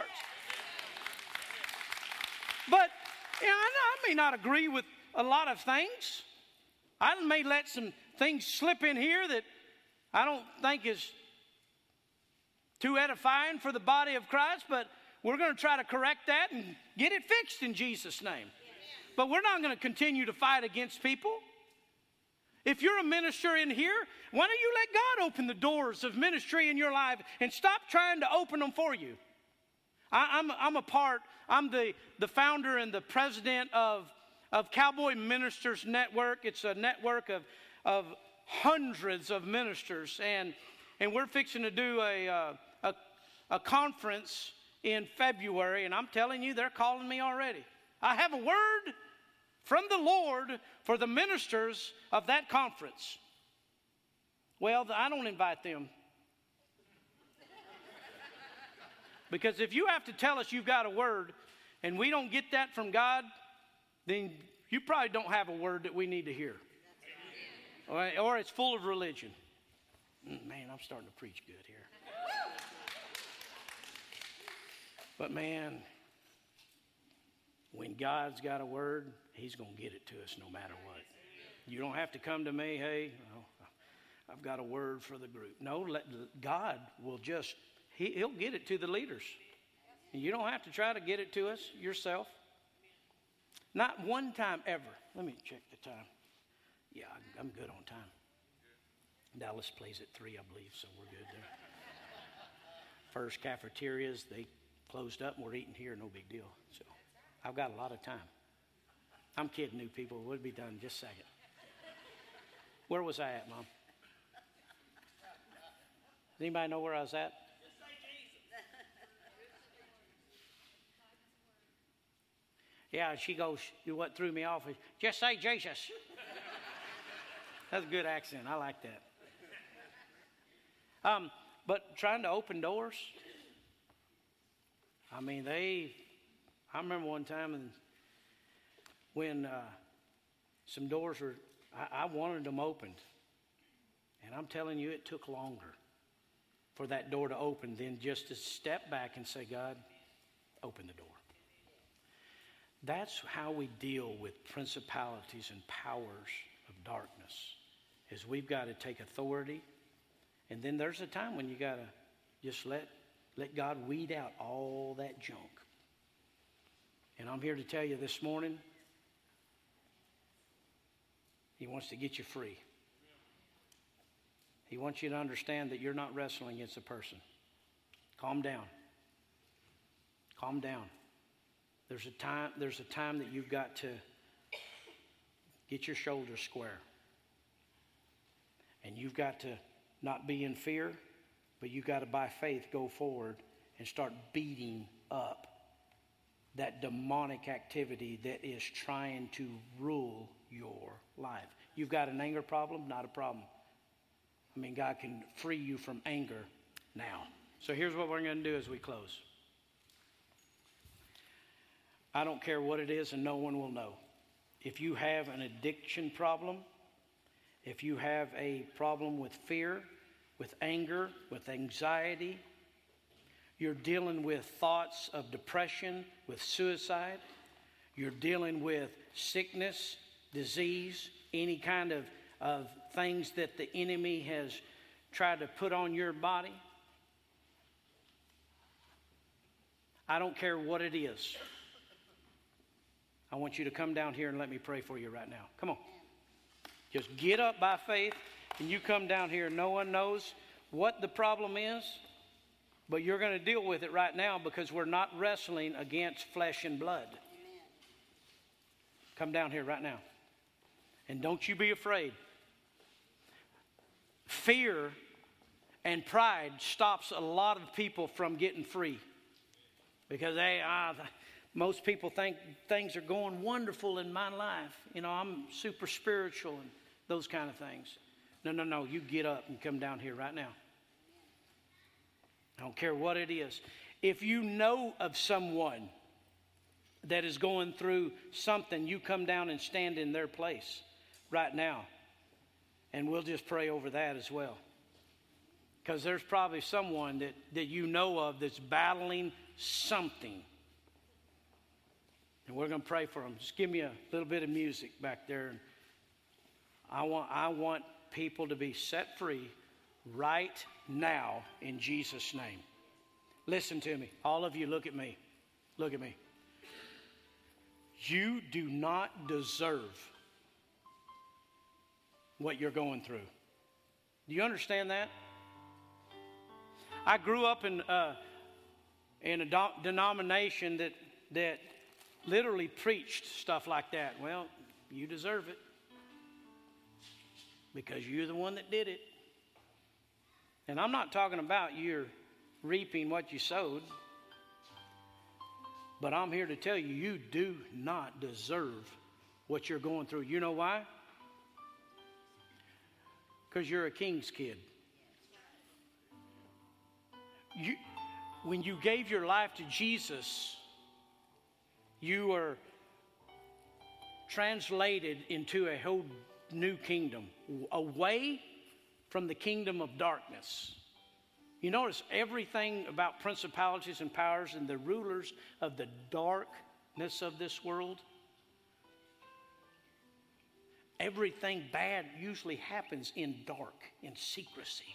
But, you know, I, I may not agree with a lot of things. I may let some things slip in here that I don't think is too edifying for the body of Christ, but we're going to try to correct that and get it fixed in Jesus' name. But we're not going to continue to fight against people. If you're a minister in here, why don't you let God open the doors of ministry in your life and stop trying to open them for you? I, I'm, I'm a part, I'm the, the founder and the president of, of Cowboy Ministers Network. It's a network of, of hundreds of ministers, and, and we're fixing to do a, uh, a, a conference in February, and I'm telling you, they're calling me already. I have a word from the Lord for the ministers of that conference. Well, I don't invite them. Because if you have to tell us you've got a word and we don't get that from God, then you probably don't have a word that we need to hear. Or, or it's full of religion. Man, I'm starting to preach good here. But man, when God's got a word, he's going to get it to us no matter what. You don't have to come to me, hey, oh, I've got a word for the group. No, let, God will just, he, he'll get it to the leaders. And you don't have to try to get it to us yourself. Not one time ever. Let me check the time. Yeah, I'm good on time. Dallas plays at three, I believe, so we're good there. First cafeterias, they closed up and we're eating here, no big deal. So I've got a lot of time. I'm kidding, new people. We'll be done in just a second. Where was I at, Mom? Does anybody know where I was at? Yeah, she goes, what threw me off is, just say Jesus. That's a good accent. I like that. Um, but trying to open doors, I mean, they, I remember one time and when uh, some doors were, I, I wanted them opened. And I'm telling you, it took longer for that door to open than just to step back and say, God, open the door. That's how we deal with principalities and powers of darkness, is we've got to take authority. And then there's a time when you got to just let, let God weed out all that junk. And I'm here to tell you this morning, he wants to get you free. He wants you to understand that you're not wrestling against a person. Calm down. Calm down. There's a time, there's a time that you've got to get your shoulders square. And you've got to not be in fear, but you've got to, by faith, go forward and start beating up that demonic activity that is trying to rule your life. You've got an anger problem? Not a problem. I mean, God can free you from anger now. So here's what we're going to do as we close. I don't care what it is, and no one will know. If you have an addiction problem, if you have a problem with fear, with anger, with anxiety, you're dealing with thoughts of depression, with suicide, you're dealing with sickness, disease, any kind of, of things that the enemy has tried to put on your body, I don't care what it is. I want you to come down here and let me pray for you right now. Come on. Just get up by faith and you come down here. No one knows what the problem is, but you're going to deal with it right now because we're not wrestling against flesh and blood. Amen. Come down here right now. And don't you be afraid. Fear and pride stops a lot of people from getting free. Because they, uh, most people think things are going wonderful in my life. You know, I'm super spiritual and those kind of things. No, no, no. You get up and come down here right now. I don't care what it is. If you know of someone that is going through something, you come down and stand in their place right now. And we'll just pray over that as well. Because there's probably someone that, that you know of that's battling something. And we're going to pray for them. Just give me a little bit of music back there. I want, I want people to be set free right now in Jesus' name. Listen to me. All of you, look at me. Look at me. You do not deserve what you're going through. Do you understand that? I grew up in uh, in a do- denomination that that literally preached stuff like that. Well, you deserve it because you're the one that did it. And I'm not talking about you're reaping what you sowed, but I'm here to tell you, you do not deserve what you're going through. You know why? Because you're a king's kid. You, when you gave your life to Jesus, you were translated into a whole new kingdom, away from the kingdom of darkness. You notice everything about principalities and powers and the rulers of the darkness of this world. Everything bad usually happens in dark, in secrecy.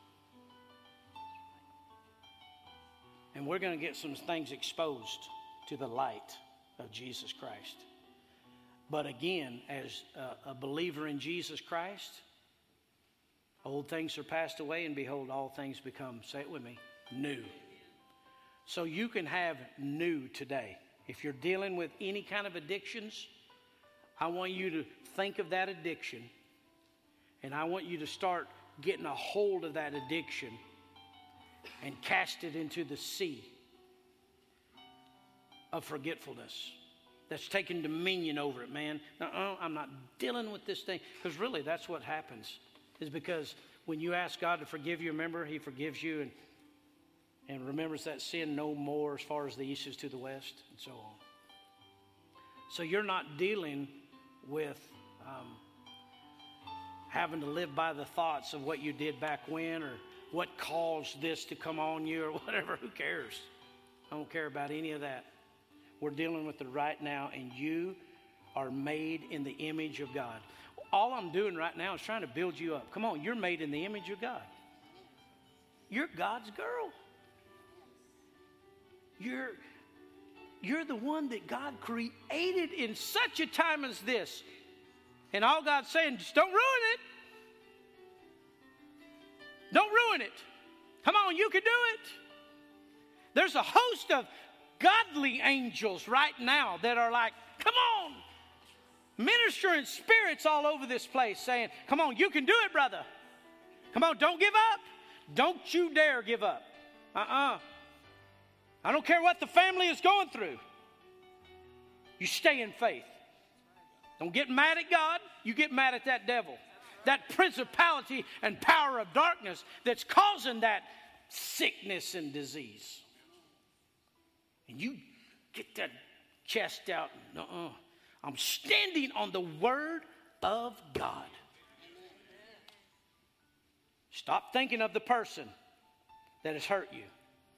And we're going to get some things exposed to the light of Jesus Christ. But again, as a, a believer in Jesus Christ, old things are passed away, and behold, all things become, say it with me, new. So you can have new today. If you're dealing with any kind of addictions, I want you to think of that addiction, and I want you to start getting a hold of that addiction and cast it into the sea of forgetfulness that's taken dominion over it, man. Uh-uh, I'm not dealing with this thing. Because really, that's what happens, is because when you ask God to forgive you, remember, He forgives you and, and remembers that sin no more as far as the east is to the west, and so on. So you're not dealing with um, having to live by the thoughts of what you did back when, or what caused this to come on you, or whatever. Who cares? I don't care about any of that. We're dealing with the right now, and you are made in the image of God. All I'm doing right now is trying to build you up. Come on, you're made in the image of God. You're God's girl. You're, you're the one that God created in such a time as this. And all God's saying, just don't ruin it. Don't ruin it. Come on, you can do it. There's a host of godly angels right now that are like, come on, ministering spirits all over this place saying, come on, you can do it, brother. Come on, don't give up. Don't you dare give up. Uh-uh. I don't care what the family is going through. You stay in faith. Don't get mad at God. You get mad at that devil. That principality and power of darkness that's causing that sickness and disease. And you get that chest out. Uh-uh. I'm standing on the Word of God. Stop thinking of the person that has hurt you.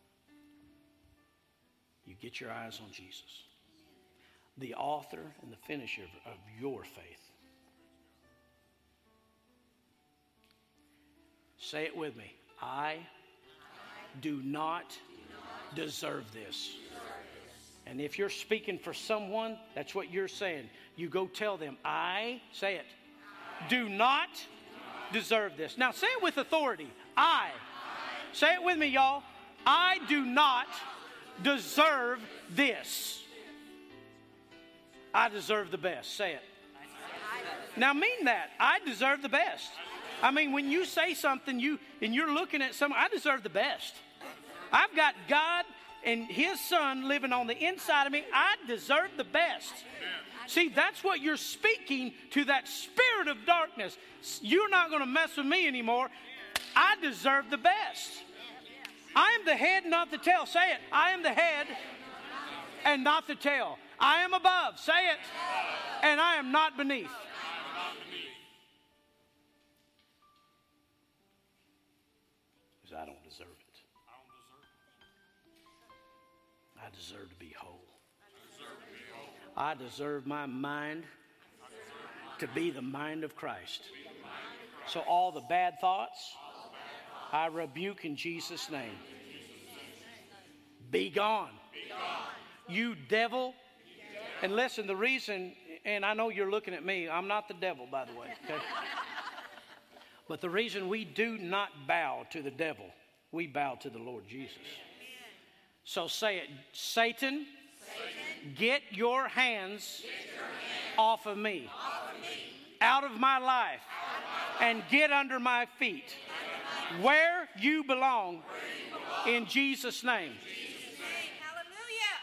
You get your eyes on Jesus, the author and the finisher of your faith. Say it with me. I do not deserve this. And if you're speaking for someone, that's what you're saying. You go tell them, I, say it, do not deserve this. Now say it with authority. I. Say it with me, y'all. I do not deserve this. I deserve the best. Say it. Now mean that. I deserve the best. I mean, when you say something you and you're looking at someone, I deserve the best. I've got God and His Son living on the inside of me. I deserve the best. See, that's what you're speaking to, that spirit of darkness. You're not going to mess with me anymore. I deserve the best. I am the head, not the tail. Say it. I am the head and not the tail. I am above. Say it. And I am not beneath. Because I don't deserve it. I deserve to be whole. I deserve my mind to be the mind of Christ. So all the bad thoughts, I rebuke in Jesus' name. Be gone. You devil. And listen, the reason, and I know you're looking at me, I'm not the devil, by the way. Okay? But the reason we do not bow to the devil, we bow to the Lord Jesus. So say it. Satan, Satan get your hands, get your hands off of me, off of me. Out of my life, of my life. And get under my feet, under my where, you belong, where you belong, in Jesus' name. Jesus' name. Hallelujah.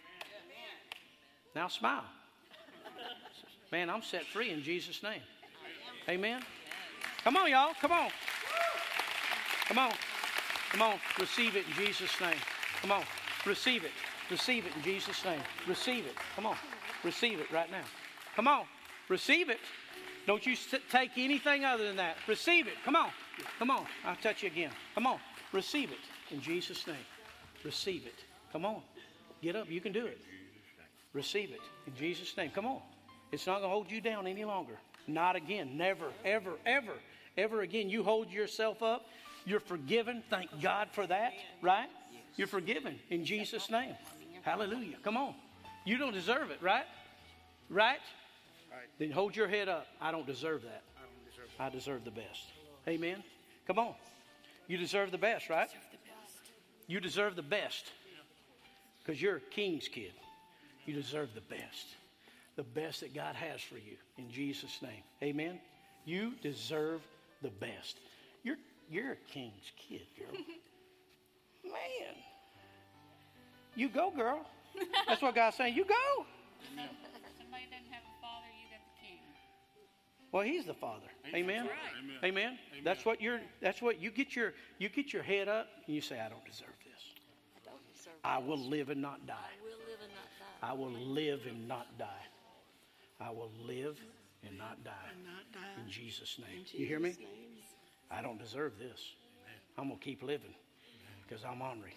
Now smile. Man, I'm set free in Jesus' name. Amen. Come on, y'all. Come on. Come on. Come on. Receive it in Jesus' name. Come on. Receive it. Receive it in Jesus' name. Receive it. Come on. Receive it right now. Come on. Receive it. Don't you take anything other than that. Receive it. Come on. Come on. I'll touch you again. Come on. Receive it in Jesus' name. Receive it. Come on. Get up. You can do it. Receive it in Jesus' name. Come on. It's not going to hold you down any longer. Not again. Never, ever, ever, ever again. You hold yourself up. You're forgiven. Thank God for that. Right? You're forgiven in Jesus' name. Hallelujah. Come on. You don't deserve it, right? Right? Then hold your head up. I don't deserve that. I deserve the best. Amen. Come on. You deserve the best, right? You deserve the best. Because you're a king's kid. You deserve the best. The best that God has for you. In Jesus' name. Amen. You deserve the best. You're, you're a king's kid, girl. Man. You go, girl. That's what God's saying. You go. Somebody doesn't have a father, you got the king. Well, he's the Father. Amen. Right. Amen. Amen. That's what you're. That's what you get your. You get your head up and you say, "I don't deserve this. I don't deserve I this. will live and not die. I will live and not die. I will live and not die. I will live and not die." And not die. In Jesus' name. In You hear me? Jesus' name. I don't deserve this. I'm gonna keep living because I'm ornery.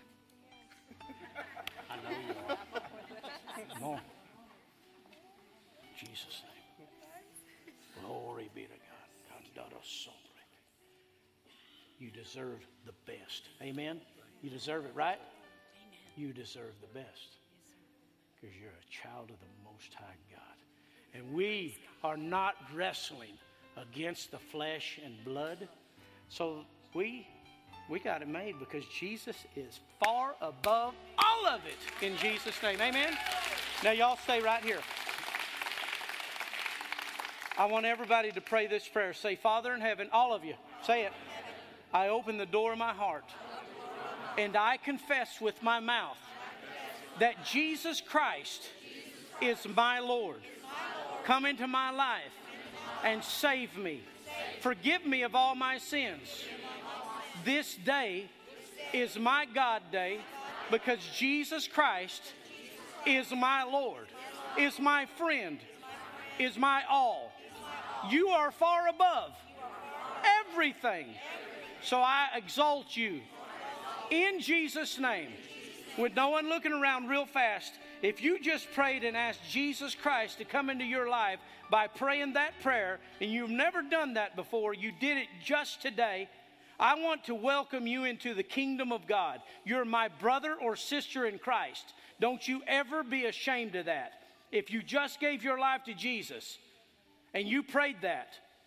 I know you are. Come on. Jesus' name. Glory be to God. You deserve the best. Amen? You deserve it, right? You deserve the best. Because you're a child of the Most High God. And we are not wrestling against the flesh and blood. So we we got it made because Jesus is far above all of it in Jesus' name. Amen? Now y'all stay right here. I want everybody to pray this prayer. Say, Father in heaven, all of you, say it. I open the door of my heart and I confess with my mouth that Jesus Christ is my Lord. Come into my life and save me. Forgive me of all my sins. This day is my God day because Jesus Christ is my Lord, is my friend, is my all. You are far above everything. So I exalt you in Jesus' name. With no one looking around real fast, if you just prayed and asked Jesus Christ to come into your life by praying that prayer, and you've never done that before, you did it just today, I want to welcome you into the kingdom of God. You're my brother or sister in Christ. Don't you ever be ashamed of that. If you just gave your life to Jesus and you prayed that,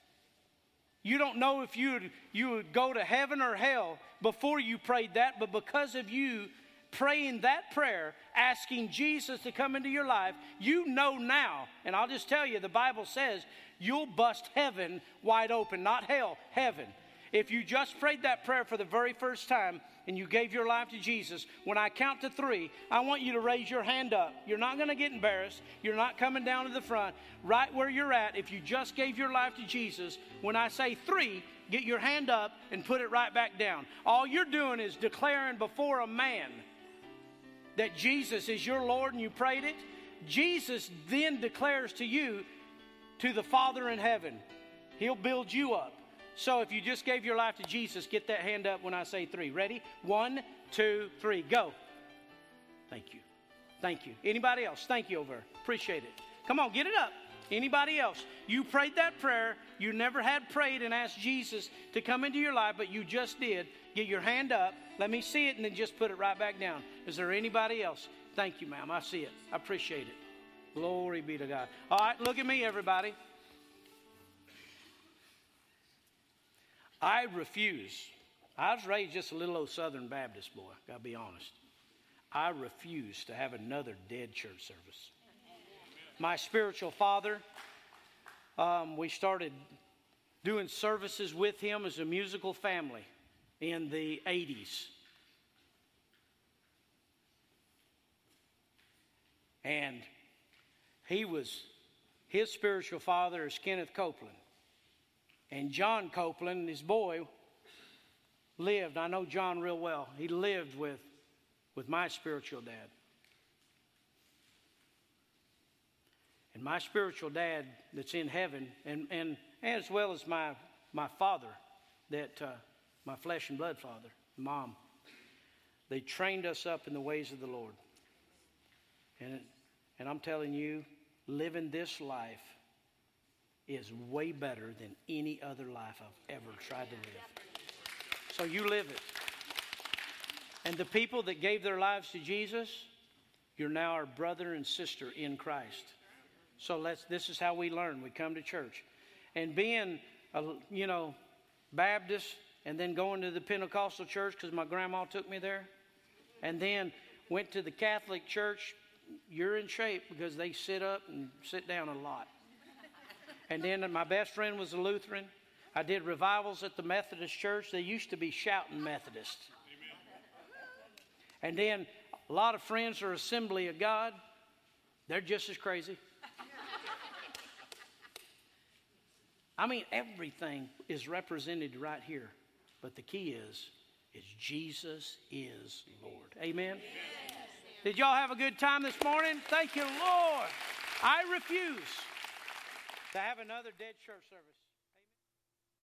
you don't know if you would, you would go to heaven or hell before you prayed that, but because of you praying that prayer, asking Jesus to come into your life, you know now, and I'll just tell you, the Bible says you'll bust heaven wide open, not hell, heaven. If you just prayed that prayer for the very first time and you gave your life to Jesus, when I count to three, I want you to raise your hand up. You're not going to get embarrassed. You're not coming down to the front. Right where you're at, if you just gave your life to Jesus, when I say three, get your hand up and put it right back down. All you're doing is declaring before a man that Jesus is your Lord and you prayed it. Jesus then declares to you, to the Father in heaven. He'll build you up. So if you just gave your life to Jesus, get that hand up when I say three. Ready? One, two, three. Go. Thank you. Thank you. Anybody else? Thank you over. Appreciate it. Come on, get it up. Anybody else? You prayed that prayer. You never had prayed and asked Jesus to come into your life, but you just did. Get your hand up. Let me see it and then just put it right back down. Is there anybody else? Thank you, ma'am. I see it. I appreciate it. Glory be to God. All right, look at me, everybody. I refuse. I was raised just a little old Southern Baptist boy, got to be honest. I refuse to have another dead church service. My spiritual father, um, we started doing services with him as a musical family in the eighties. And he was, his spiritual father is Kenneth Copeland. And John Copeland, his boy, lived, I know John real well, he lived with, with my spiritual dad. And my spiritual dad that's in heaven, and, and as well as my, my father, that uh, my flesh and blood father, Mom. They trained us up in the ways of the Lord. And, and I'm telling you, living this life is way better than any other life I've ever tried to live. So you live it. And the people that gave their lives to Jesus, you're now our brother and sister in Christ. So let's. This is how we learn. We come to church. And being, a, you know, Baptist, and then going to the Pentecostal church because my grandma took me there, and then went to the Catholic church, you're in shape because they sit up and sit down a lot. And then my best friend was a Lutheran. I did revivals at the Methodist church. They used to be shouting Methodists. And then a lot of friends are Assembly of God. They're just as crazy. I mean, everything is represented right here. But the key is, is Jesus is Lord. Amen? Yes. Did y'all have a good time this morning? Thank you, Lord. I refuse to have another dead church service.